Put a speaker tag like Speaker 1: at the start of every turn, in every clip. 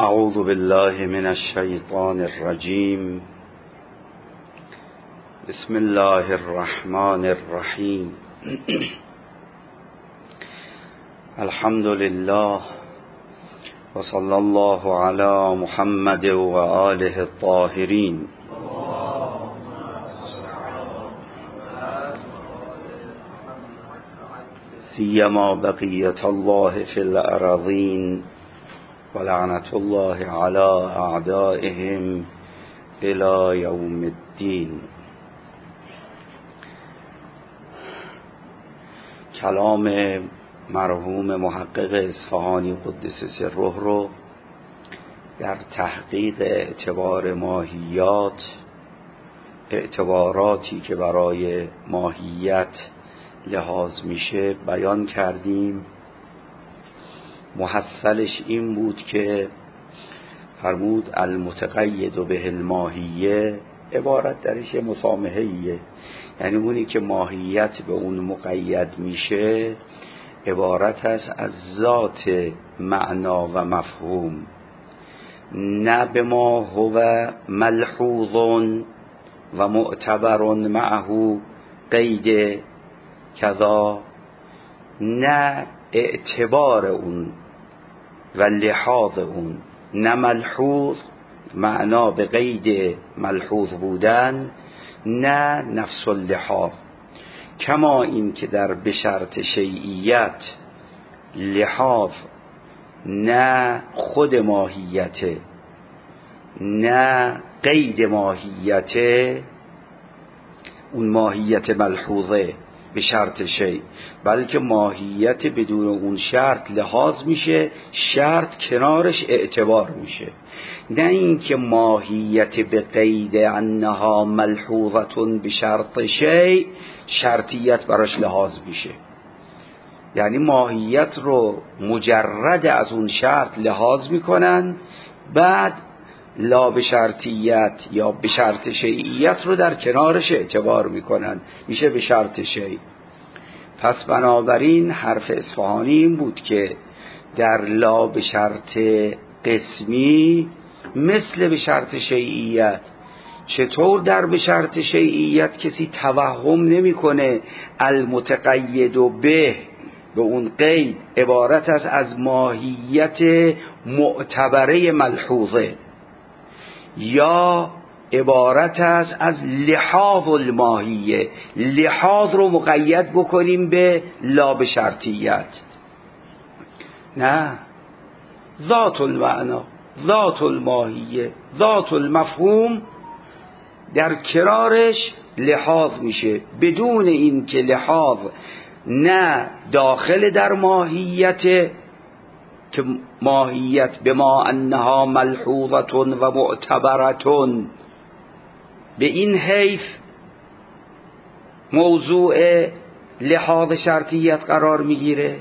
Speaker 1: اعوذ بالله من الشیطان الرجیم. بسم الله الرحمن الرحیم. الحمد لله و صلی الله علی محمد و آله الطاهرین. سیما بقیت الله فی الارضین و لعنت الله علی اعدائهم الی یوم الدین. کلام مرحوم محقق اصفهانی قدس سره رو در تحقیق اعتبار ماهیات، اعتباراتی که برای ماهیت لحاظ میشه بیان کردیم. محصلش این بود که فرمود المتقید به الماهیه، عبارت درش مسامحه‌ایه، یعنی اونی که ماهیت به اون مقید میشه عبارت است از ذات معنا و مفهوم، نه به ما هو ملحوظ و معتبر معه قید کذا، نه اعتبار اون و لحاظ اون، نه ملحوظ معنا به قید ملحوظ بودن، نه نفس اللحاظ. کما این که در بشرط شیعیت لحاظ نه خود ماهیته نه قید ماهیته، اون ماهیت ملحوظه به شرط شیء، بلکه ماهیت بدون اون شرط لحاظ میشه، شرط کنارش اعتبار میشه. نه اینکه ماهیت به قید انها ملحوظه به شرط شیء شرطیت براش لحاظ میشه، یعنی ماهیت رو مجرد از اون شرط لحاظ میکنن، بعد لا به شرطیت یا به شرط شیعیت رو در کنارش اعتبار میکنن، میشه به شرط شیع. پس بنابراین حرف اصفهانی این بود که در لا به شرط قسمی مثل به شرط شیعیت، چطور در به شرط شیعیت کسی توهم نمیکنه المتقید به اون قید عبارت است از ماهیت معتبره ملحوظه، یا عبارت است از لحاظ الماهیه، لحاظ رو مقید بکنیم به لا به شرطیت. نه، ذات المعنا، ذات الماهیه، ذات المفهوم در کنارش لحاظ میشه، بدون این که لحاظ نه داخل در ماهیت که ماهیت به ما انها ملحوظه و معتبره به این حیث موضوع لحاظ شرطیت قرار میگیره.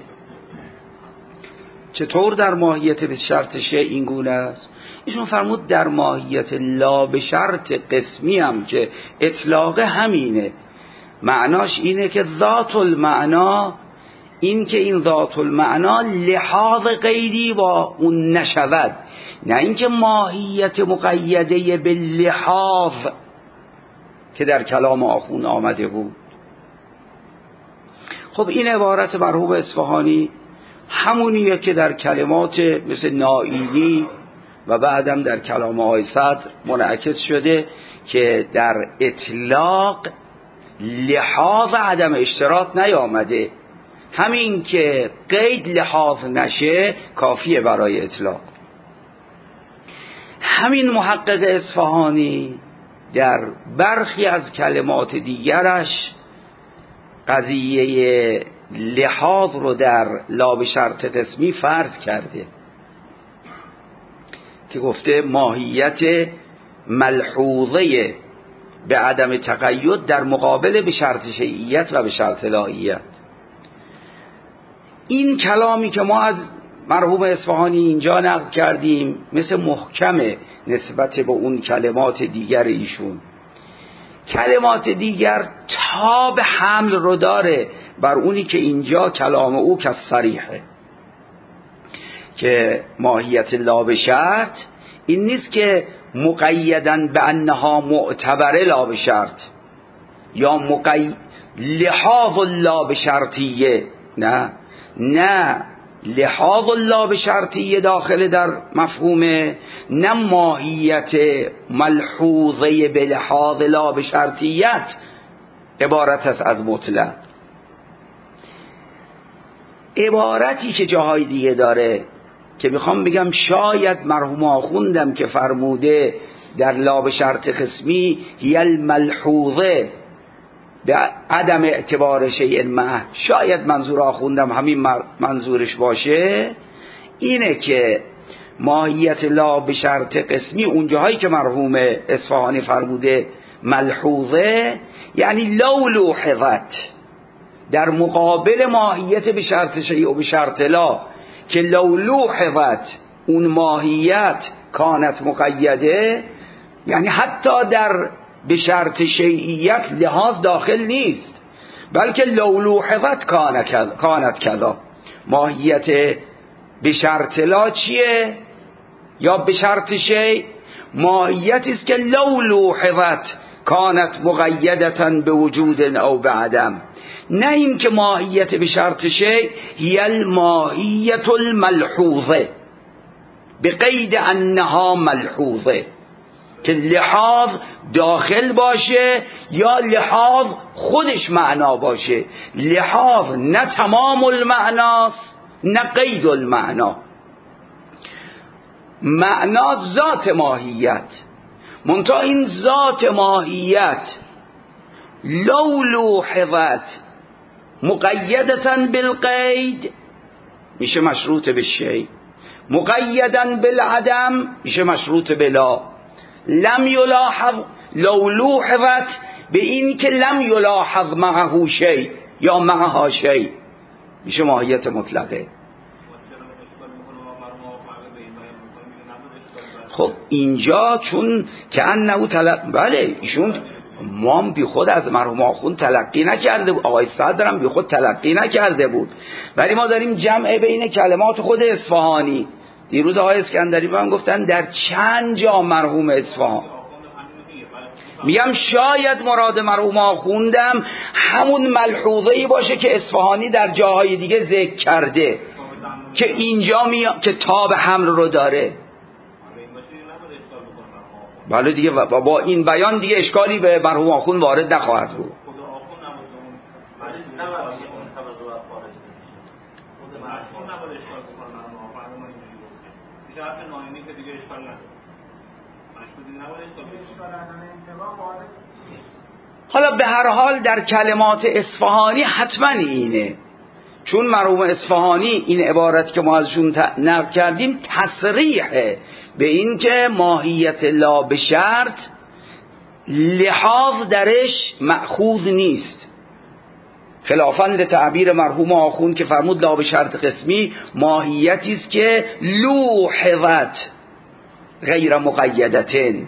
Speaker 1: چطور در ماهیت به شرط شیء این گونه است؟ ایشون فرمود در ماهیت لا به شرط قسمی هم که اطلاق همینه، معناش اینه که ذات المعنا، این که این ذات المعنا لحاظ قیدی با اون نشود، نه اینکه ماهیت مقیده به لحاظ که در کلام آخون آمده بود. خب این عبارت مرحوم اصفهانی همونیه که در کلمات مثل نائینی و بعدم در کلام های صدر منعکس شده که در اطلاق لحاظ عدم اشتراط نیامده، همین که قید لحاظ نشه کافیه برای اطلاق. همین محقق اصفهانی در برخی از کلمات دیگرش قضیه لحاظ رو در لا به شرط قسمی فرض کرده که گفته ماهیت ملحوظه به عدم تقید در مقابل به شرط شیعیت و به شرط لاهیت. این کلامی که ما از مرحوم اصفهانی اینجا نقل کردیم مثل محکمه نسبت به اون کلمات دیگر ایشون. کلمات دیگر تاب حمل رو داره بر اونی که اینجا کلام او که صریحه. که ماهیت لا به شرط این نیست که مقیدن به انها معتبره لا به شرط یا لحاظ لا به شرطیه، نه لحاظ لا به شرطیه داخل در مفهومه، نه ماهیت ملحوظه به لحاظ لا به شرطیت عبارت است از مطلق. عبارتی که جاهای دیگه داره که میخوام بگم شاید مرحوم آخوندم که فرموده در لا به شرط قسمی هی الملحوظه در عدم اعتبار شیء معه، شاید منظور آخوندم همین منظورش باشه، اینه که ماهیت لا به شرط قسمی اونجاهایی که مرحوم اصفهانی فرموده ملحوظه یعنی لو لوحظت در مقابل ماهیت به شرط شیء و به شرط لا که لو لوحظت اون ماهیت کانت مقیده، یعنی حتی در به شرط شیعیت لحاظ داخل نیست، بلکه لو لوحظت کانت کذا. ماهیت به شرط لا چیه؟ یا به شرط شیء ماهیتی است که لو لوحظت کانت مقیدتا به وجود او به عدم، نه این که ماهیت به شرط شیء هی الماهیت الملحوظه به قید انها ملحوظه، که لحاظ داخل باشه یا لحاظ خودش معنا باشه. لحاظ نه تمام المعناست نه قید المعنا، معنا ذات ماهیت، منتها این ذات ماهیت لو لوحظت مقیدتا بالقید میشه مشروط به شیء، مقیدا بالعدم میشه مشروط بلا. لم یلاحظ لو لوحظت به این که لم یلاحظ معه شیء یا معها شیء میشه ماهیت مطلقه. خب اینجا چون که انه بله ایشون ما بی خود از مرحوم آخوند تلقی نکرده بود، آقای صدرم بی خود تلقی نکرده بود، ولی ما داریم جمع بین کلمات خود اصفهانی. دیروز آقای اسکندری من گفتن در چند جا مرحوم اصفهان، میگم شاید مراد مرحوم آخوندم همون ملحوظه‌ای باشه که اصفهانی در جاهای دیگه ذکر کرده که اینجا که تاب حمل رو داره. بله دیگه با این بیان دیگه اشکالی به مرحوم آخوند وارد نخواهد بود. حالا به هر حال در کلمات اصفهانی حتما اینه، چون مرحوم اصفهانی این عبارت که ما ازشون نقل کردیم تصریحه به این که ماهیت لا به شرط لحاظ درش مأخوذ نیست، خلافاً لتعبیر مرحوم آخوند که فرمود لا به شرط قسمی ماهیتی است که لوحظت غیر مقیدتن.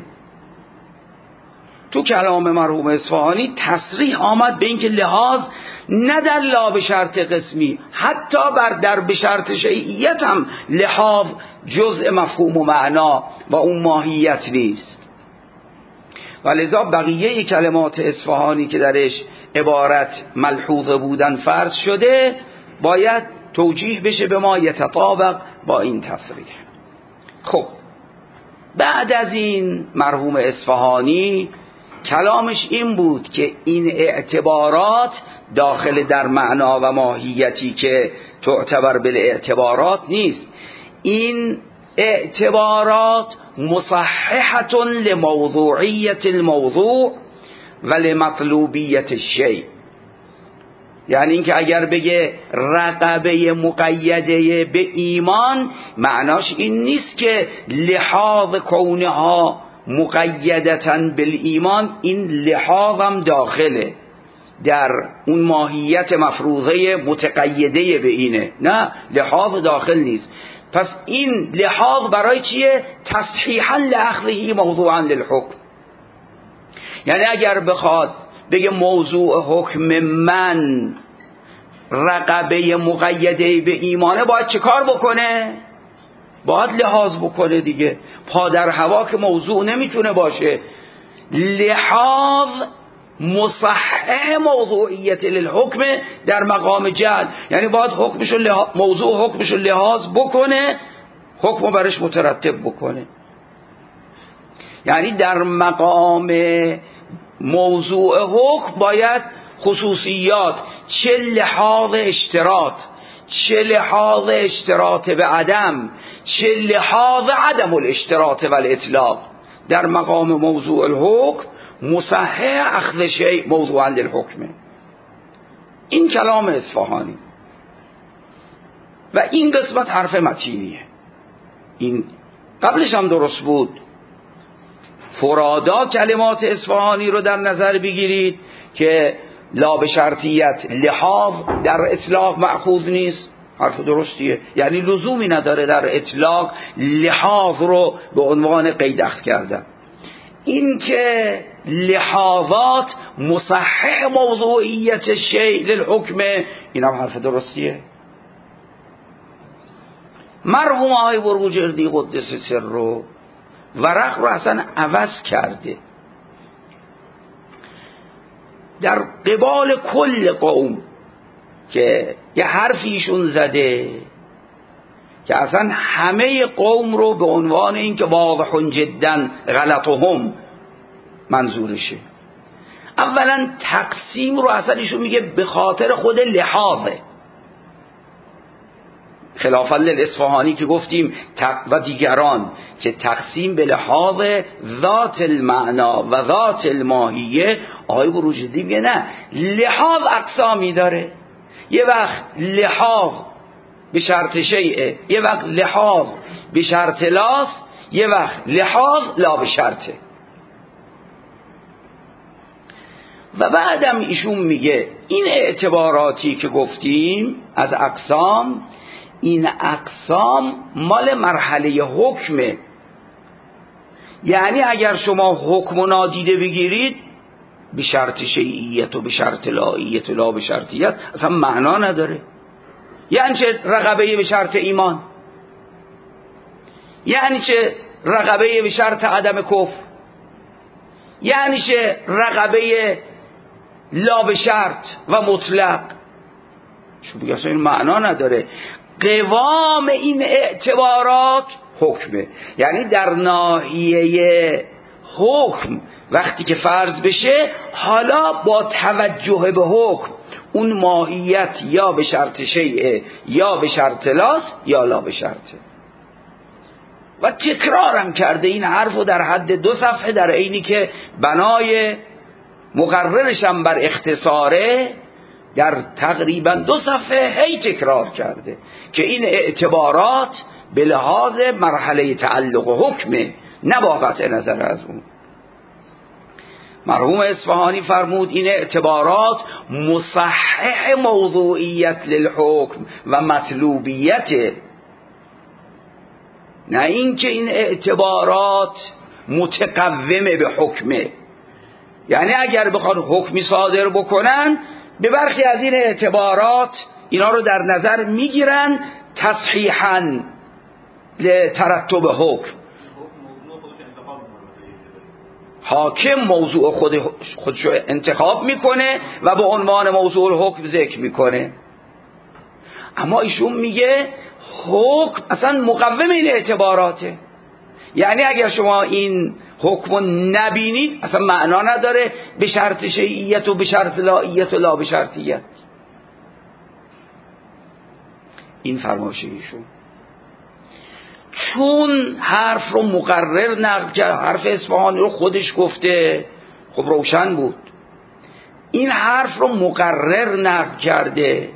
Speaker 1: تو کلام مرحوم اصفهانی تصریح آمد به این که لحاظ نه در لا به شرط قسمی، حتی در به شرط شیعیت هم لحاظ جزء مفهوم و معنا و اون ماهیت نیست. ولذا بقیه کلمات اصفهانی که درش عبارت ملحوظه بودن فرض شده باید توجیه بشه به ما یتطابق با این تصریح. خب بعد از این مرحوم اصفهانی کلامش این بود که این اعتبارات داخل در معنا و ماهیتی که تعتبر بالاعتبارات نیست، این اعتبارات مصححة لموضوعیت الموضوع و لمطلوبیت الشیء. یعنی اینکه اگر بگه رقبه مقیده به ایمان معناش این نیست که لحاظ کونها مقیدتاً بالایمان این لحاظم داخله در اون ماهیت مفروضه متقیده به اینه، نه لحاظ داخل نیست. پس این لحاظ برای چیه؟ تصحیحاً لأخذه موضوعاً للحکم. یعنی اگر بخواد بگه موضوع حکم من رقبه مقیده به ایمانه باید چه کار بکنه؟ باید لحاظ بکنه دیگه. پا در هوا که موضوع نمیتونه باشه. لحاظ مصحح موضوعیت للحکم در مقام جعل، یعنی باید موضوع حکمشو لحاظ بکنه، حکمو برش مترتب بکنه. یعنی در مقام موضوع حکم باید خصوصیات، چه لحاظ اشتراط، چه لحاظ اشتراط به عدم، چه لحاظ عدم الاشتراط و الاطلاق، در مقام موضوع الحکم مصحح اخذ شیء موضوعا للحکم. این کلام اصفهانی و این قسمت حرف متینیه. این قبلش هم درست بود. فرادا کلمات اصفهانی رو در نظر بگیرید که لا به شرطیت لحاظ در اطلاق مأخوذ نیست، حرف درستیه. یعنی لزومی نداره در اطلاق لحاظ رو به عنوان قید اخذ کردن. این که لحاظات مصحح موضوعیت شیء للحکم، این هم حرف درستیه. مرحوم آقای بروجردی قدس سر رو ورق رو اصلا عوض کرده در قبال کل قوم که یه حرفیشون زده که اصلا همه قوم رو به عنوان این که واضح جدا غلطهم منظورشه. اولا تقسیم رو اصلا ایشون میگه به خاطر خود لحاظه، خلافا للاصفهانی که گفتیم و دیگران که تقسیم به لحاظ ذات المعنا و ذات الماهیه. آقای بروجردی میگه نه، لحاظ اقسامی داره. یه وقت لحاظ به شرط شیء، یه وقت لحاظ به شرط لاس، یه وقت لحاظ لا به شرطه. و بعدم ایشون میگه این اعتباراتی که گفتیم از اقسام، این اقسام مال مرحله حکمه. یعنی اگر شما حکم و نادیده بگیرید به شرط شیعیت و به شرط لاییت و لا به شرطیت اصلا معنا نداره. یعنی چه رغبه به شرط ایمان، یعنی چه رغبه به شرط عدم کفر، یعنی چه رغبه لا به شرط و مطلق. چون بگه اصلا این معنا نداره. قوام این اعتبارات حکمه. یعنی در ناحیه حکم وقتی که فرض بشه، حالا با توجه به حکم اون ماهیت یا به شرط شیء یا به شرط لاس یا لا به شرطه. و تکرارم کرده این حرفو در حد 2 صفحه، در عینی که بنای مقررشم بر اختصاره در تقریبا 2 صفحه هی تکرار کرده که این اعتبارات به لحاظ مرحله تعلق و حکمه، نه با قطع نظر از اون. مرحوم اصفهانی فرمود این اعتبارات مصحح موضوعیت للحکم و مطلوبیت، نه اینکه این اعتبارات متقومه به حکمه. یعنی اگر بخواد حکمی صادر بکنن به برخی از این اعتبارات اینا رو در نظر میگیرن تصحیحاً لترتب حکم. حاکم موضوع خودشو انتخاب میکنه و به عنوان موضوع الحکم ذکر میکنه. اما ایشون میگه حکم اصلا مقوم این اعتباراته. یعنی اگر شما این حکم نبینید اصلا معنا نداره به شرط شیعیت و به شرط لاییت و لا به شرطیت. این فرمایش ایشون. چون حرف رو مقرر نقل کرد، حرف اصفهانی رو خودش گفته، خب روشن بود. این حرف رو مقرر نقل کرده،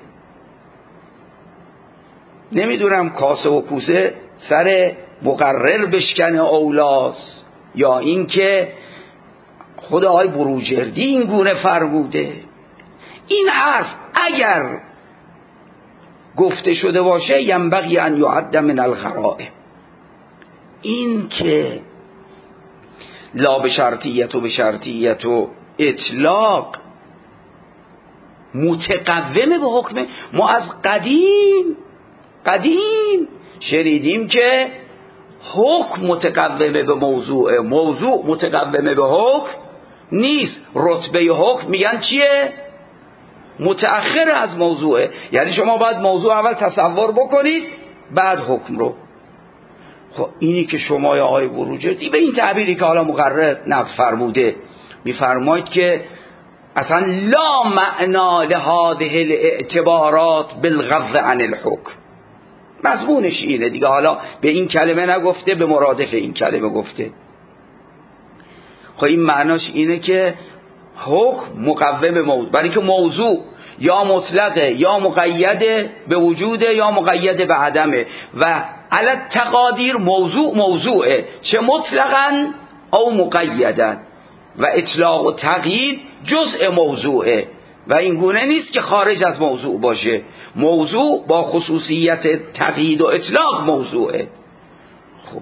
Speaker 1: نمیدونم کاسه و کوسه سر مقرر بشکنه اولاس یا اینکه خود آقای بروجردی این گونه فرموده. این حرف اگر گفته شده باشه ینبغی ان یعد من الغرائب. این که لا به شرطیت و به شرطیت و اطلاق متقومه به حکم، ما از قدیم قدیم شنیدیم که حکم متقومه به موضوع، موضوع متقومه به حکم نیست. رتبه حکم میگن چیه؟ متأخر از موضوعه. یعنی شما باید موضوع اول تصور بکنید بعد حکم رو. خب اینی که شما یا آقای بروجردی به این تعبیری که حالا مقرر نقل فرموده میفرمایید که اصلا لا معنا لهذه الاعتبارات بالغض عن الحکم، مضمونش اینه دیگه. حالا به این کلمه نگفته، به مرادف این کلمه گفته. خب این معناش اینه که حکم مقوم موضوع، برای که موضوع یا مطلقه یا مقیده به وجوده یا مقیده به عدمه و علی التقادیر موضوع موضوعه، چه مطلقاً او مقیداً، و اطلاق و تقیید جزء موضوعه و این گونه نیست که خارج از موضوع باشه. موضوع با خصوصیت تقیید و اطلاق موضوعه. خب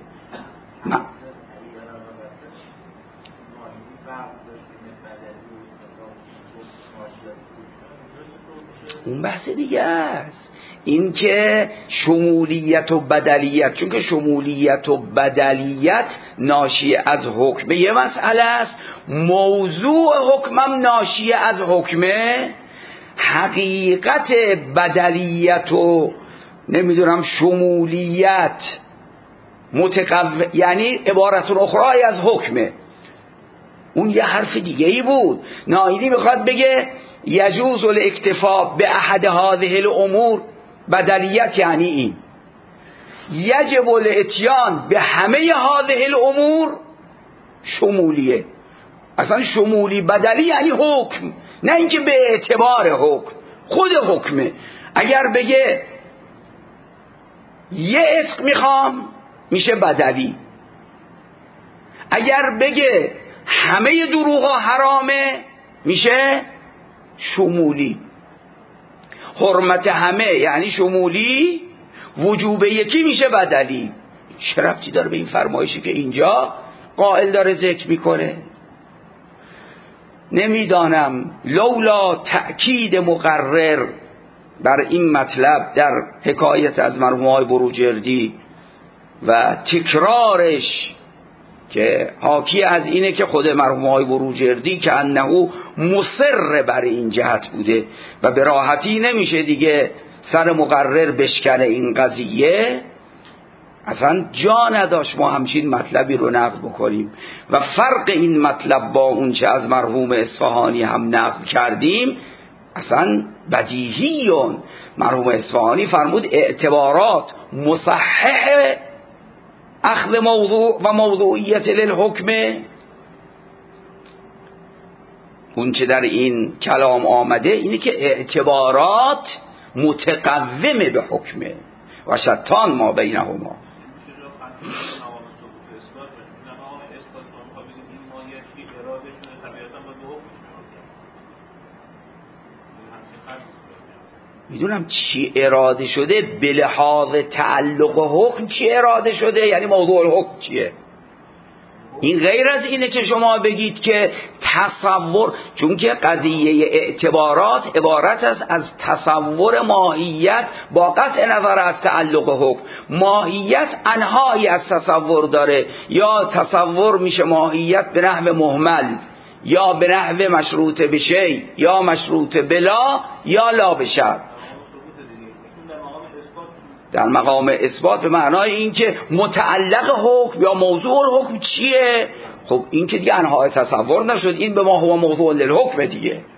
Speaker 1: اون بحث دیگه است، این که شمولیت و بدلیت، چون که شمولیت و بدلیت ناشی از حکمه یه مسئله است، موضوع حکمم ناشی از حکمه. حقیقت بدلیت و نمیدونم شمولیت یعنی عبارت اخرى از حکمه. اون یه حرف دیگه ای بود. نائینی میخواد بگه یجوز الاکتفا به احد هذه الامور، بدلیت یعنی این، یجب الاتیان به همه هذه الامور شمولیه. اصلا شمولی بدلی یعنی حکم، نه اینکه به اعتبار حکم، خود حکمه. اگر بگه یه عتق میخوام میشه بدلی، اگر بگه همه دروغا حرامه میشه شمولی. حرمت همه یعنی شمولی، وجوب یکی میشه بدلی. چه ربطی داره به این فرمایشی که اینجا قائل داره ذکر میکنه؟ نمیدانم لولا تأکید مقرر بر این مطلب در حکایت از مرحوم آقای بروجردی و تکرارش که حاکی از اینه که خود مرحوم آقای بروجردی که انه مصر بر این جهت بوده و به راحتی نمیشه دیگه سر مقرر بشکنه این قضیه، اصلا جا نداشت ما همچین مطلبی رو نقل بکنیم. و فرق این مطلب با اون چه از مرحوم اصفهانی هم نقل کردیم اصلا بدیهیون. مرحوم اصفهانی فرمود اعتبارات مصحح اخذ موضوع و موضوعیت للحکمه. اون چه در این کلام آمده اینه که اعتبارات متقومه به حکمه و شتان ما بینهما. میدونم چی اراده شده، به لحاظ تعلق حکم چی اراده شده، یعنی موضوع الحکم چیه. این غیر از اینه که شما بگید که تصور، چون که قضیه اعتبارات عبارت است از تصور ماهیت با قطع نظر از تعلق حکم. ماهیت انهایی از تصور داره، یا تصور میشه ماهیت به نحو مهمل، یا به نحو مشروط بشی، یا مشروط بلا، یا لا بشر. در مقام اثبات به معنای این که متعلق حکم یا موضوع الحکم چیه. خب این که دیگه انهای تصور نشد، این به ما هو موضوع للحکم دیگه.
Speaker 2: نکته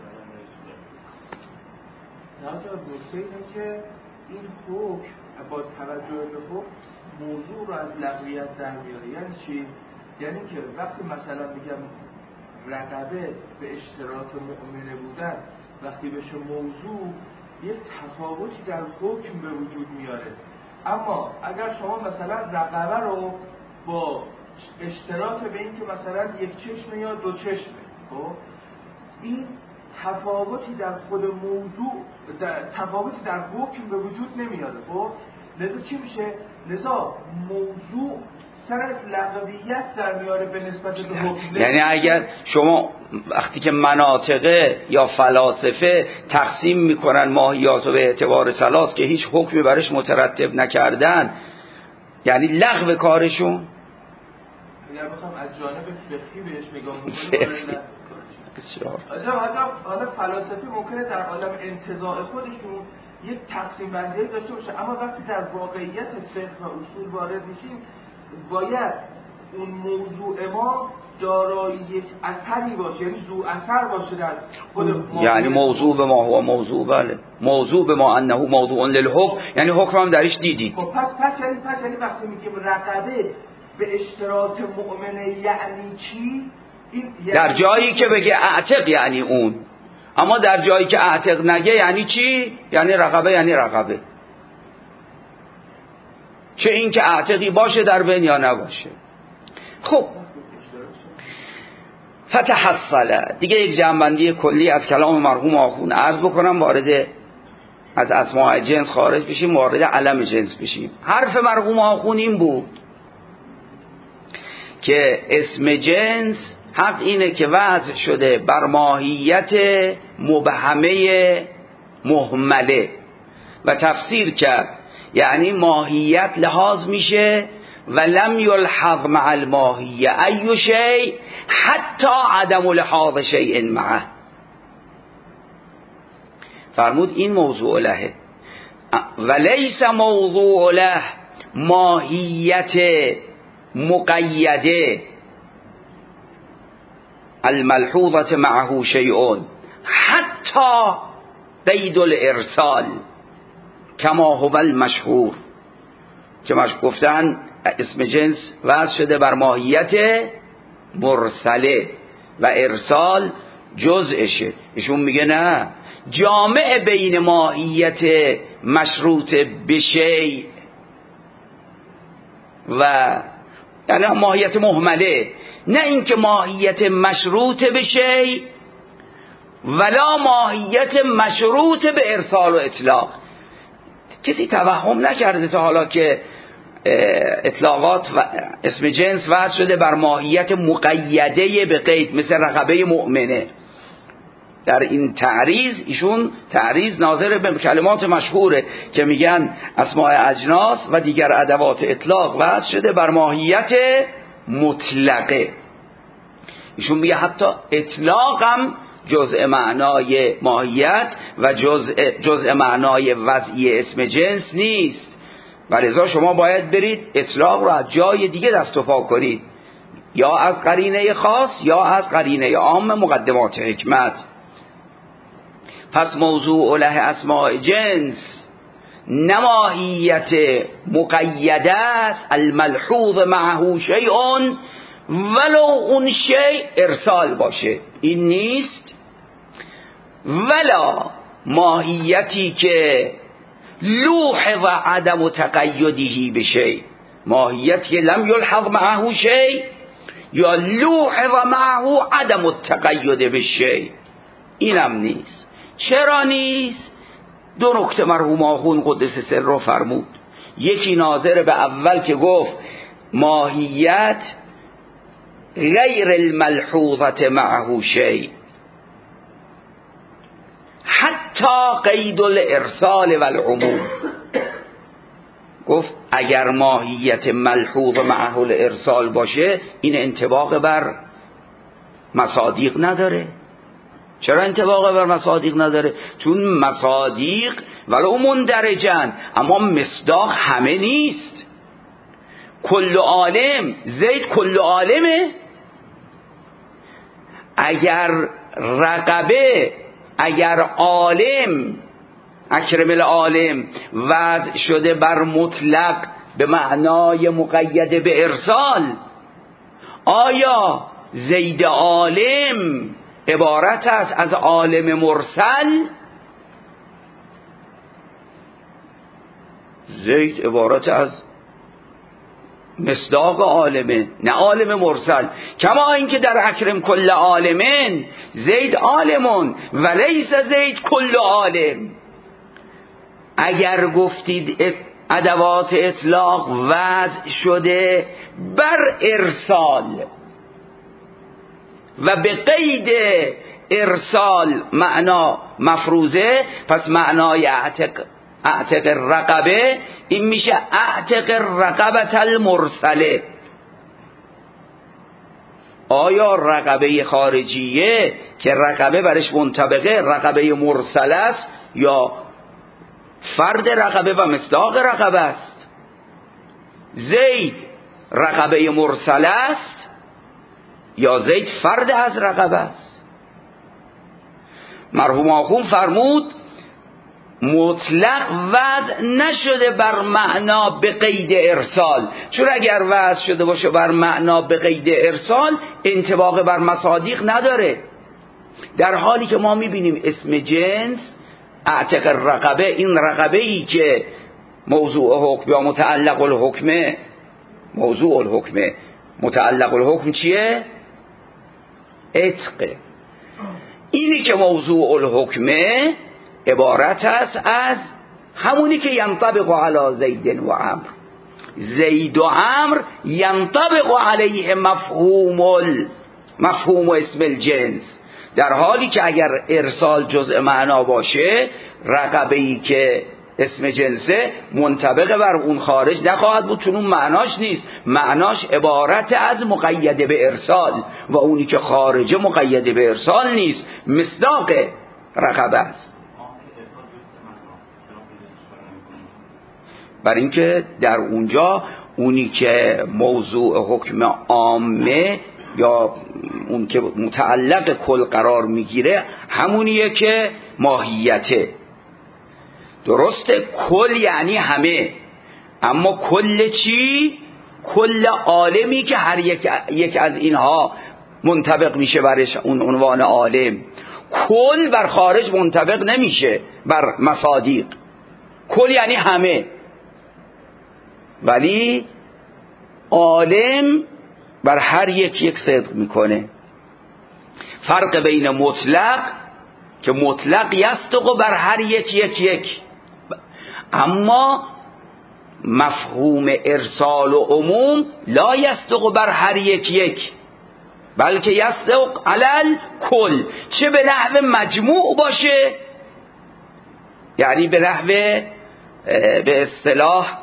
Speaker 2: اینه که این حکم با توجه به حکم موضوع رو از لغویت در میاره. یعنی چی؟ یعنی که وقتی مثلا میگم رقبه به اشتراط مؤمنه بودن، وقتی بشه موضوع یه تفاوتی در حکم به وجود میاره. اما اگر شما مثلا رقبه رو با اشتراط به این که مثلا یک چشمه یا دو چشمه، خب این تفاوتی در خود موضوع، تفاوتی در حکم به وجود نمیاره. خب لذا چی میشه؟ لذا موضوع اکثر لغویت در میاره به نسبت به حکم.
Speaker 1: یعنی اگر شما وقتی که مناطقه یا فلاسفه تقسیم میکنن ماهیات رو به اعتبار ثلاث که هیچ حکمی برش مترتب نکردن، یعنی لغو کارشون.
Speaker 2: اگر بخوام از جانب فقهی بهش نگاه بکنیم، حالا فلاسفه ممکنه در عالم انتزاع خودشون یک تقسیم بندی داشته باشه، اما وقتی در واقعیت فقه و اصول وارد میشیم باید اون موضوع ما دارای یک اثری باشه، یعنی ذو اثر باشه در خود ما.
Speaker 1: یعنی موضوع به ما هو موضوع، بله، موضوع به ما انه موضوع للحکم، یعنی حکم هم درش دیدید.
Speaker 2: خب پس یعنی وقتی میگیم رقبه به اشتراط مؤمنه یعنی چی؟
Speaker 1: در جایی که بگه اعتق یعنی اون، اما در جایی که اعتق نگه یعنی چی؟ یعنی رقبه، یعنی رقبه، چه این که اعتقی باشه در بین یا نباشه. خب فتحصل دیگه یک جنبندی کلی از کلام مرحوم آخوند عرض بکنم، وارد از اسماء جنس خارج بشیم، وارد علم جنس بشیم. حرف مرحوم آخوند این بود که اسم جنس حق اینه که وضع شده بر ماهیت مبهمه مهمله و تفسیر کرد، یعنی ماهیت لحاظ میشه و لم یلحظ مع الماهیه ای شیء حتی عدم لحاظ شیء معه. فرمود این موضوع له و لیس موضوع له ماهیت مقیده الملحوظة معه شیء حتی قید الارسال کما هو المشهور، که گفتن اسم جنس وضع شده بر ماهیت مرسله و ارسال جزءشه. ایشون میگه نه، جامع بین ماهیت مشروط بشی و یعنی ماهیت مهمله، نه اینکه ماهیت مشروط بشی ولا ماهیت مشروط به ارسال و اطلاق. کسی توهم نکرده تا حالا که اطلاقات و اسم جنس وضع شده بر ماهیت مقیده به قید، مثل رقبه مؤمنه. در این تعریض ایشون تعریض ناظر به کلمات مشهوره که میگن اسماء اجناس و دیگر ادوات اطلاق وضع شده بر ماهیت مطلقه. ایشون میگه حتی اطلاق هم جزء معنای ماهیت و جزء معنای وضعی اسم جنس نیست، ولذا شما باید برید اطلاق رو از جای دیگه دست و پا کنید، یا از قرینه خاص یا از قرینه عام مقدمات حکمت. پس موضوع له اسماء جنس نماهیت مقیده است الملحوظ معه شیء ولو اون شیء ارسال باشه، این نیست، ولا ماهیتی که لوحظ عدم تقیده بشیء، ماهیتی لم یلحظ معه شیء یا لوحظ معه عدم التقید بشیء، اینم نیست. چرا نیست؟ دو نکته مرحوم آخوند قدس سره فرمود. یکی ناظر به اول که گفت ماهیت غیر الملحوظة معه شیء حتی قید الارسال والعموم، گفت اگر ماهیت ملحوظ معه الارسال باشه این انطباق بر مصادیق نداره. چرا انطباق بر مصادیق نداره؟ چون مصادیق ولو مندرجن اما مصداق همه نیست. کل عالم زید کل عالمه. اگر رقبه، اگر عالم اکرم العالم وضع شده بر مطلق به معنای مقید به ارسال، آیا زید عالم عبارت است از عالم مرسل؟ زید عبارت از مصداق عالمه، نه عالم مرسل. کما اینکه در اکرم کل عالمین زید عالمون و لیس زید کل عالم. اگر گفتید ادوات اطلاق وضع شده بر ارسال و به قید ارسال معنا مفروضه، پس معنای اعتق الرقبه این میشه اعتق الرقبة المرسله. آیا رقبه خارجیه که رقبه برش منطبقه رقبه مرسله است یا فرد رقبه و مصداق رقبه است؟ زید رقبه مرسله است یا زید فرد از رقبه است؟ مرحوم آخوند فرمود مطلق وضع نشده بر معنا به قید ارسال، چون اگر وضع شده باشه بر معنا به قید ارسال انطباق بر مصادیق نداره، در حالی که ما میبینیم اسم جنس اعتق الرقبه، این رقبه ای که موضوع حکم یا متعلق الحکمه، موضوع الحکمه متعلق الحکم چیه؟ عتق. اینی که موضوع الحکمه عبارت است از همونی که ینطبق علی زید و عمرو، زید و عمرو ینطبق علیه مفهوم اسم الجنس، در حالی که اگر ارسال جزء معنا باشه رقبه‌ای که اسم جنسه منطبق بر اون خارج نخواهد بود، چون اون معناش نیست، معناش عبارت از مقید به ارسال و اونی که خارجه مقید به ارسال نیست، مصداق رقبه است. برای اینکه در اونجا اونی که موضوع حکم عامه یا اون که متعلق کل قرار میگیره همونیه که ماهیته. درسته کل یعنی همه، اما کل چی؟ کل عالمی که هر یک از اینها منطبق میشه برش اون عنوان عالم. کل بر خارج منطبق نمیشه بر مصادیق، کل یعنی همه، ولی عالم بر هر یک صدق میکنه. فرق بین مطلق که مطلق یصدق بر هر یک، اما مفهوم ارسال و عموم لا یصدق بر هر یک، بلکه یصدق علل کل، چه به نحو مجموع باشه، یعنی به نحو به اصطلاح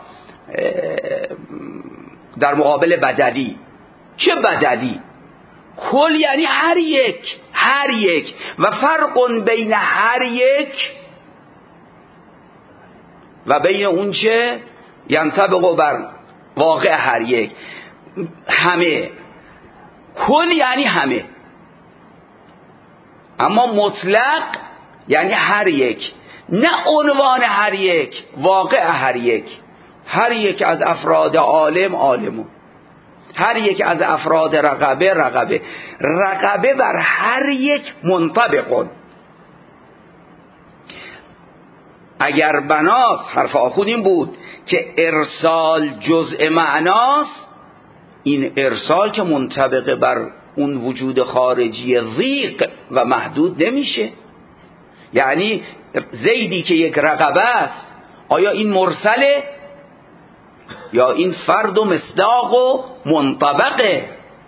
Speaker 1: در مقابل بدلی، چه بدلی؟ کل یعنی هر یک و فرق بین هر یک و بین اون چه ینطبق بر واقع هر یک، همه. کل یعنی همه، اما مطلق یعنی هر یک، نه عنوان هر یک، واقع هر یک. هر یک از افراد عالم عالمون، هر یک از افراد رقبه بر هر یک منطبقون. اگر بناست حرف آخوند این بود که ارسال جزء معناست، این ارسال که منطبق بر اون وجود خارجی ضیق و محدود نمیشه. یعنی زیدی که یک رقبه است، آیا این مرسله یا این فرد و مصداق و منطبقه؟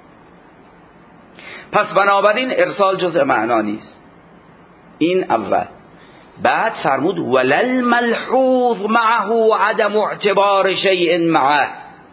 Speaker 1: پس بنابراین ارسال جزء معنا نیست. این اول. بعد فرمود ولل ملحوظ معه عدم اعتبار شیء معه،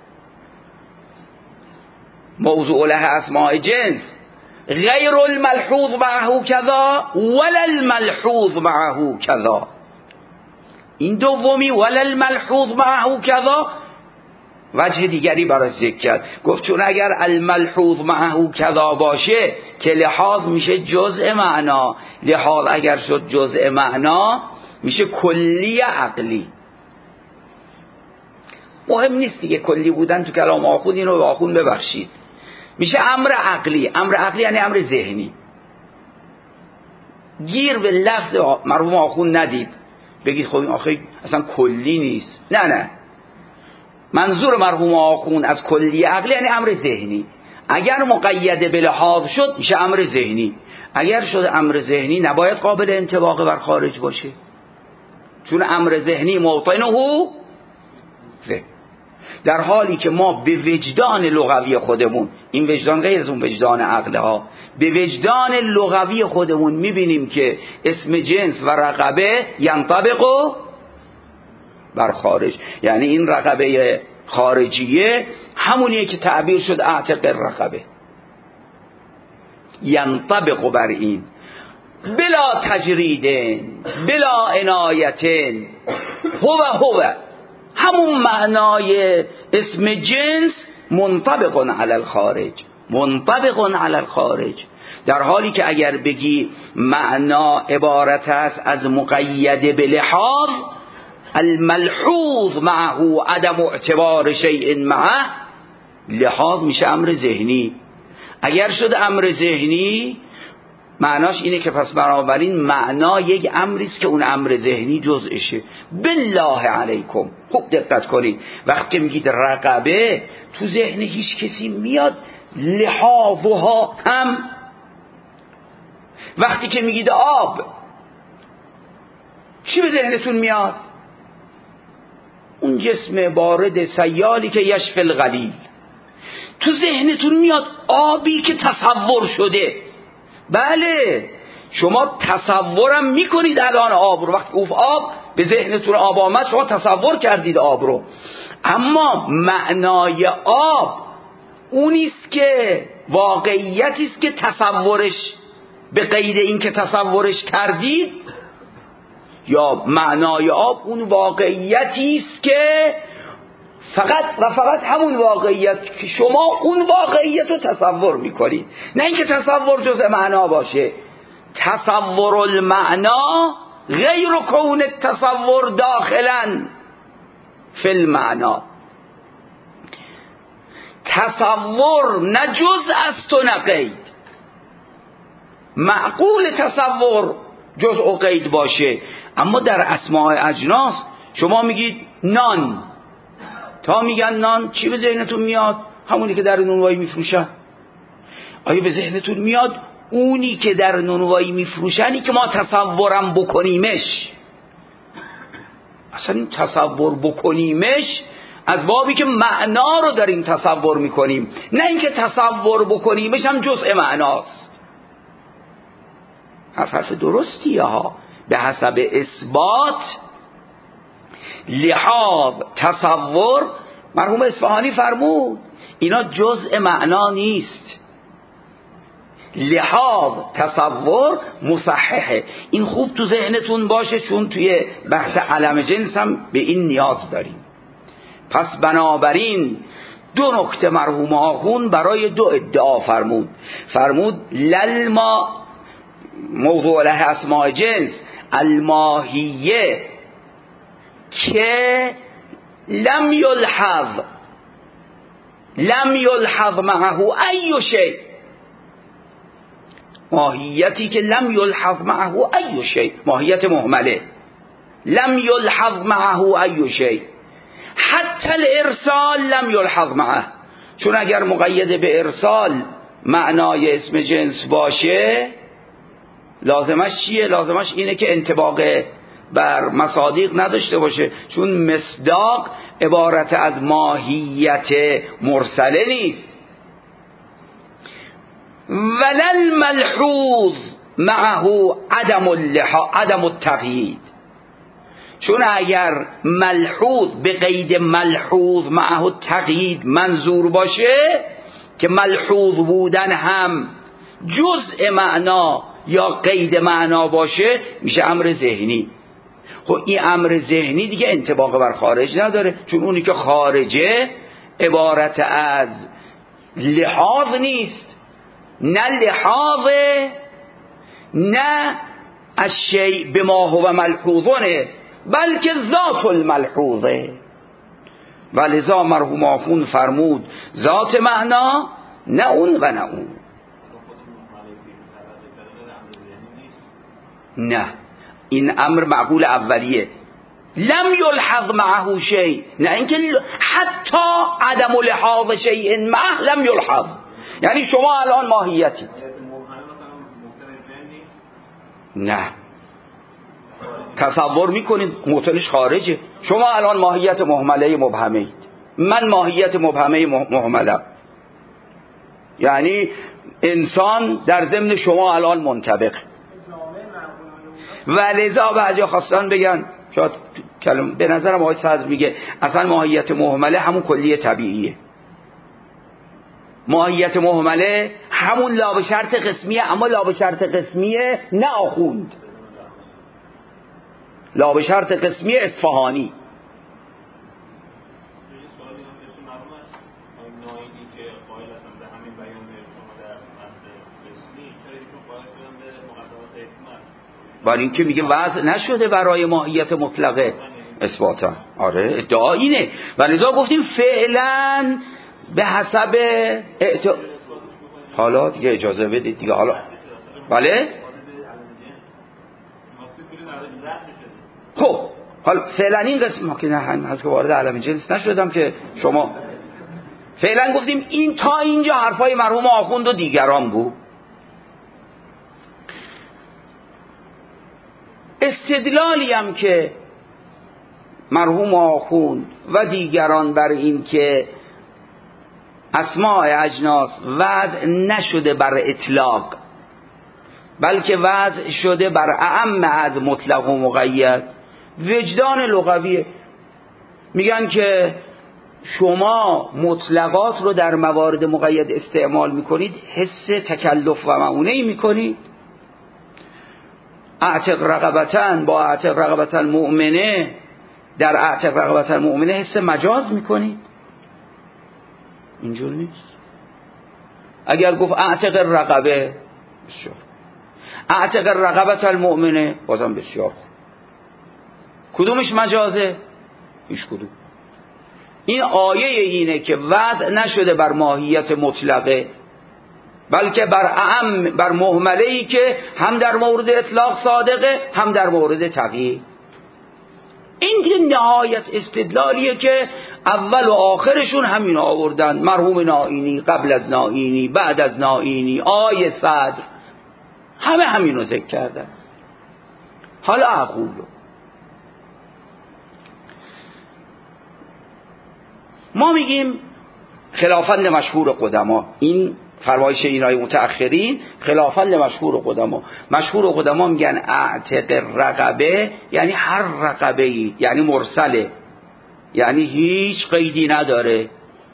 Speaker 1: موضوع له اسماء جنس، غیر الملحوظ معه کذا ولل ملحوظ معه کذا. این دومی ولل ملحوظ معه کذا وجه دیگری برای ذکر کرد، گفت چون اگر الملحوظ معه کذا باشه که لحاظ میشه جزء معنا، لحاظ اگر شد جزء معنا میشه کلی عقلی. مهم نیست دیگه کلی بودن تو کلام آخوند، اینو به آخوند ببخشید، میشه امر عقلی. امر عقلی یعنی امر ذهنی. گیر به لفظ مرحوم آخوند ندید بگید خب این آخه اصلا کلی نیست. نه، منظور مرحوم آخوند از کلی عقلی یعنی امر ذهنی. اگر مقید به لحاظ شد میشه امر ذهنی، اگر شد امر ذهنی نباید قابل انطباق بر خارج باشه، چون امر ذهنی موطنه در حالی که ما به وجدان لغوی خودمون، این وجدان غیر از اون وجدان عقل ها، به وجدان لغوی خودمون میبینیم که اسم جنس و رقبه ینطبق بر خارج، یعنی این رقبه خارجیه همونیه که تعبیر شد اعتق الرقبه، ینطبق بر این بلا تجرید بلا عنایت هو همون معنای اسم جنس منطبق علی الخارج، منطبق علی الخارج، در حالی که اگر بگی معنا عبارت است از مقید به لحاظ، الملحوظ معه عدم اعتبار شیء معه، لحاظ میشه امر ذهنی. اگر شد امر ذهنی معناش اینه که پس بنابراین معنا یک امری است که اون امر ذهنی جزءشه. بالله علیکم خوب دقت کنید، وقتی میگید رقبه تو ذهن هیچ کسی میاد لحاظها هم؟ وقتی که میگید آب چی به ذهنتون میاد؟ اون جسم بارد سیالی که یشفی الغلیل. تو ذهنتون میاد آبی که تصور شده. بله شما تصورم میکنید الان آب رو، وقتی آب به ذهنتون آب آمد شما تصور کردید آب رو، اما معنای آب اونیست که واقعیتی است که تصورش به قید این که تصورش کردید، یا معنای آب اون واقعیتی است که فقط و فقط همون واقعیت که شما اون واقعیت رو تصور میکنید، نه اینکه تصور جزء معنا باشه. تصور المعنا غیر کون التصور داخلا فی المعنا. تصور نه جزء است و نه قید. معقول تصور جزء و قید باشه، اما در اسماء اجناس شما میگید نان، تا میگن نان چی به ذهنتون میاد؟ همونی که در نونوایی میفروشن. آیا به ذهنتون میاد اونی که در نونوایی میفروشنی که ما تصورم بکنیمش؟ اصلا این تصور بکنیمش از بابی که معنا رو داریم تصور میکنیم، نه اینکه تصور بکنیمش هم جزء معناست. حرف درستیه ها. به حسب اثبات لحاظ تصور، مرحوم اصفهانی فرمود اینا جزء معنا نیست، لحاظ تصور مصححه. این خوب تو ذهنتون باشه، چون توی بحث علم جنس هم به این نیاز داریم. پس بنابراین دو نکته مرحوم آخون برای دو ادعا فرمود للما موضوع له اسماء جنس الماهیه که لم یلحظ معه ای شیء، ماهیتی که لم یلحظ معه ای شیء، ماهیت مهمله، لم یلحظ معه ای شیء، حتی الارسال لم یلحظ معه. چون اگر مقید به ارسال معنای اسم جنس باشه لازمش چیه؟ لازمش اینه که انطباق بر مصادیق نداشته باشه، چون مصداق عبارت از ماهیت مرسله نیست. ولل ملحوظ معه عدم التقیید، چون اگر ملحوظ به قید ملحوظ معه تقیید منظور باشه که ملحوظ بودن هم جزء معنا یا قید معنا باشه میشه امر ذهنی. خب این امر ذهنی دیگه انطباق بر خارج نداره، چون اونی که خارجه عبارت از لحاظ نیست، نه لحاظه نه الشیء بما هو ملحوظونه، بلکه ذات الملحوظه. ولذا مرحوم آخون فرمود ذات معنا نه اون و نه اون. نه، این امر معقول اولیه، لم یلحظ معه شیء، نه اینکه حتی عدم لحاظ شیء معه لم یلحظ. یعنی شما الان ماهیتید، نه تصور میکنید معطلش خارجه. شما الان ماهیت مهمله مبهمه اید، من ماهیت مبهمه مهملم، یعنی انسان در ضمن شما الان منطبق. و لذا بعضیا خواستن بگن، شاید کلمه به نظرم آقای صدر میگه اصلا ماهیت مهمله همون کلیه طبیعیه. ماهیت مهمله همون لا به شرط قسمیه، اما لا به شرط قسمیه نه آخوند، لا به شرط قسمیه اصفهانی. برای این که میگه وضع نشده برای ماهیت مطلقه اثباتا. آره ادعا اینه و لذا گفتیم فعلا به حسب حالا دیگه اجازه بدید دیگه. حالا بله خب حالا فعلا این قسم ما که نه هنوز که وارد علم جنس نشدم که شما فعلا گفتیم این تا اینجا حرفای مرحوم آخوند و دیگران بود. استدلالی هم که مرحوم آخوند و دیگران بر این که اسماء اجناس وضع نشده بر اطلاق بلکه وضع شده بر اعم از مطلق و مقید، وجدان لغویه. میگن که شما مطلقات رو در موارد مقید استعمال میکنید، حس تکلف و معونه‌ای میکنید. اعتق رقبتن با اعتق رقبتن مؤمنه، در اعتق رقبتن مؤمنه حس مجاز میکنید. اینجور نیست. اگر گفت اعتق رقبه بسیار، اعتق رقبت المؤمنه بازم بسیار خوب. کدومش مجازه؟ هیچ کدوم. این آیه اینه که وضع نشده بر ماهیت مطلقه بلکه بر اعم، بر مهمله‌ای که هم در مورد اطلاق صادقه هم در مورد تقیید. این دیگه نهایت استدلالیه که اول و آخرشون همین آوردن. مرحوم نائینی، قبل از نائینی، بعد از نائینی، آیه صدر، همه همینو ذکر کردن. حالا اقولو ما میگیم خلافاً مشهور قدما، این فرمایش اینای متأخرین خلافاً مشهور قدما. مشهور قدما میگن اعتق رقبه یعنی هر رقبه‌ای، یعنی مرسله، یعنی هیچ قیدی نداره.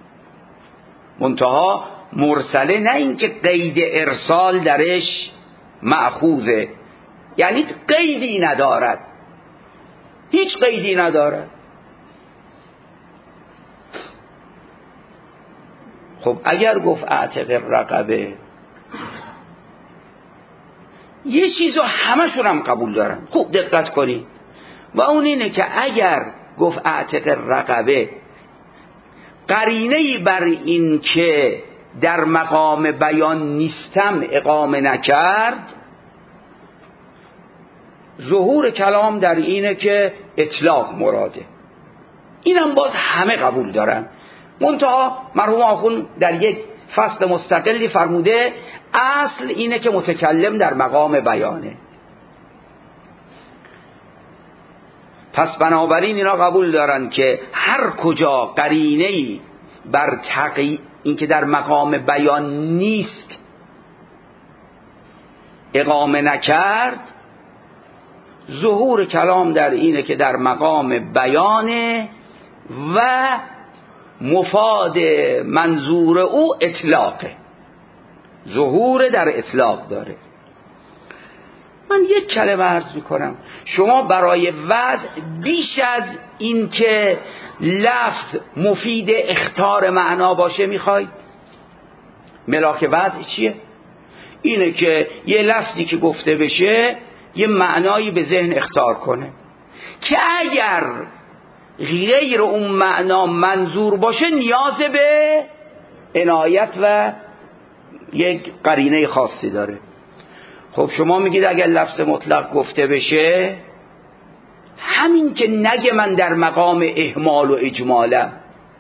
Speaker 1: منتها مرسله نه اینکه قید ارسال درش مأخوذه، یعنی قیدی ندارد، هیچ قیدی ندارد. خب اگر گفت اعتق رقبه، یه چیزو همشون هم قبول دارن، خوب دقت کنید، و اون اینه که اگر گفت اعتق رقبه قرینه‌ای بر این که در مقام بیان نیستم اقامه نکرد، ظهور کلام در اینه که اطلاق مراده. اینم باز همه قبول دارن. منتها مرحوم آخوند در یک فصل مستقلی فرموده اصل اینه که متکلم در مقام بیانه. پس بنابراین اینا قبول دارن که هر کجا قرینه‌ای بر این که در مقام بیان نیست اقامه نکرد، ظهور کلام در اینه که در مقام بیانه و مفاد منظور او اطلاقه، ظهور در اطلاق داره. من یک کلمه عرض میکنم، شما برای وضع بیش از این که لفظ مفید اخطار معنا باشه میخواید؟ ملاک وضع چیه؟ اینه که یه لفظی که گفته بشه یه معنایی به ذهن اخطار کنه که اگر غیر اون معنا منظور باشه نیاز به عنایت و یک قرینه خاصی داره. خب شما میگید اگر لفظ مطلق گفته بشه، همین که نگه من در مقام اهمال و اجمالم،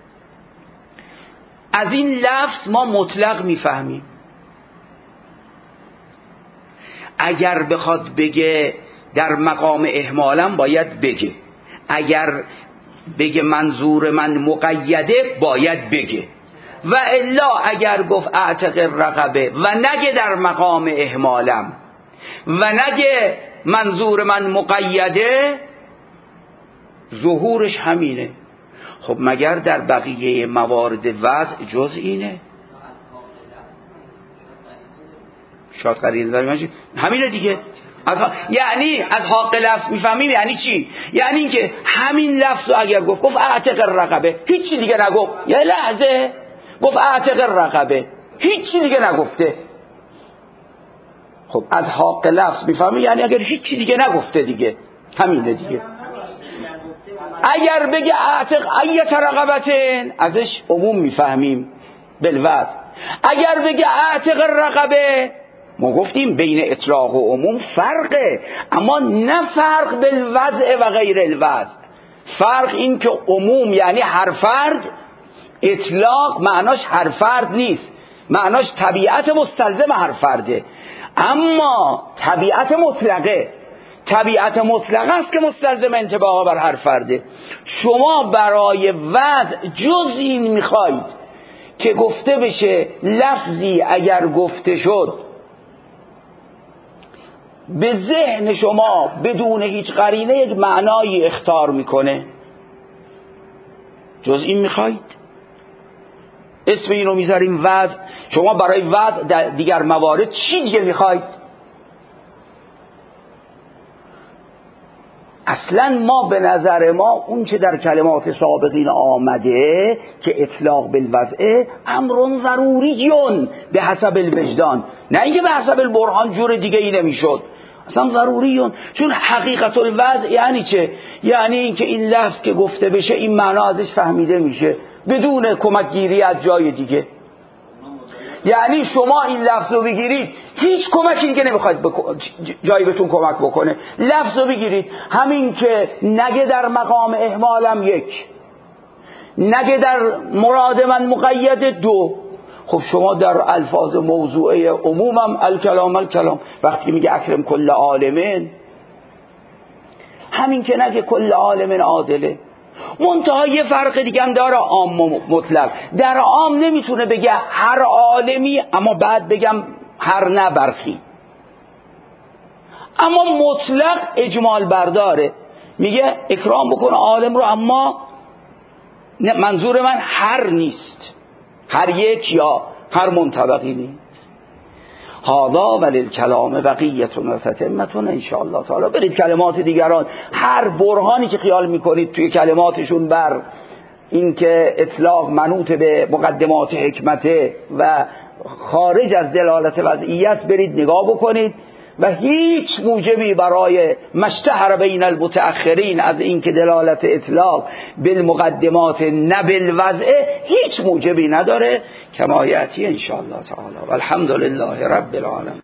Speaker 1: از این لفظ ما مطلق میفهمیم. اگر بخواد بگه در مقام اهمالم باید بگه، اگر بگه منظور من مقیده باید بگه، و الا اگر گفت اعتق الرقبه و نگه در مقام اهمالم و نگه منظور من مقیده، ظهورش همینه. خب مگر در بقیه موارد وضع جز اینه؟ شاید قرینه داریم همینه دیگه. یعنی از حق لفظ میفهمیم یعنی چی؟ یعنی اینکه همین لفظ رو اگر گفت اعتق الرقبه، هیچی دیگه نگفت، یه لحظه گفت اعتق الرقبه، هیچی دیگه نگفته. خب از حق لفظ میفهمیم یعنی اگر هیچی دیگه نگفته دیگه همینه دیگه. اگر بگه اعتق ایت رقبتین، ازش عموم میفهمیم بالوضع. اگر بگه اعتق الرقبه، ما گفتیم بین اطلاق و عموم فرقه، اما نه فرق بالوضع و غیر الوضع. فرق این که عموم یعنی هر فرد، اطلاق معناش هر فرد نیست، معناش طبیعت مستلزم هر فرده. اما طبیعت مطلقه، طبیعت مطلقه است که مستلزم انطباق بر هر فرده. شما برای وضع جز این میخواید که گفته بشه لفظی اگر گفته شد به ذهن شما بدون هیچ قرینه یک معنایی اخطار میکنه، جز این میخواید؟ اسم اینو میذاریم وضع. شما برای وضع در دیگر موارد چی دیگه میخواید؟ اصلا ما به نظر ما اون چه در کلمات سابقین آمده که اطلاق بالوضع امر ضروریون به حسب الوجدان، نه اینکه به حسب البرهان جور دیگه ای نمیشد، اصلا ضروریون. چون حقیقت الوضع یعنی چه؟ یعنی اینکه این لفظ که گفته بشه این معنا ازش فهمیده میشه بدون کمک گیری از جای دیگه. یعنی شما این لفظ رو بگیرید، هیچ کمکی دیگه نمیخواید جایی بهتون کمک بکنه. لفظ رو بگیرید، همین که نگه در مقام اهمالم یک، نگه در مراد من مقید دو. خب شما در الفاظ موضوعه عمومم الکلام وقتی میگه اکرم کل عالمین، همین که نگه کل عالمین عادله. منتها یه فرق دیگه هم داره عام و مطلق. در عام نمیتونه بگه هر عالمی، اما بعد بگم هر نبرخی. اما مطلق اجمال برداره، میگه اکرام بکن عالم رو، اما منظور من هر نیست، هر یک یا هر منطبقی نیست. هذا وللکلام بقیتون و تتمتون ان شاء الله تعالی. برید کلمات دیگران، هر برهانی که خیال میکنید توی کلماتشون بر اینکه اطلاق منوط به مقدمات حکمته و خارج از دلالت وضعیت برید نگاه بکنید و هیچ موجبی برای مشتهر بین المتأخرین از اینکه دلالت اطلاق بالمقدمات نه بالوضع هیچ موجبی نداره، کما یأتی ان شاء الله تعالی. والحمد لله رب العالمین.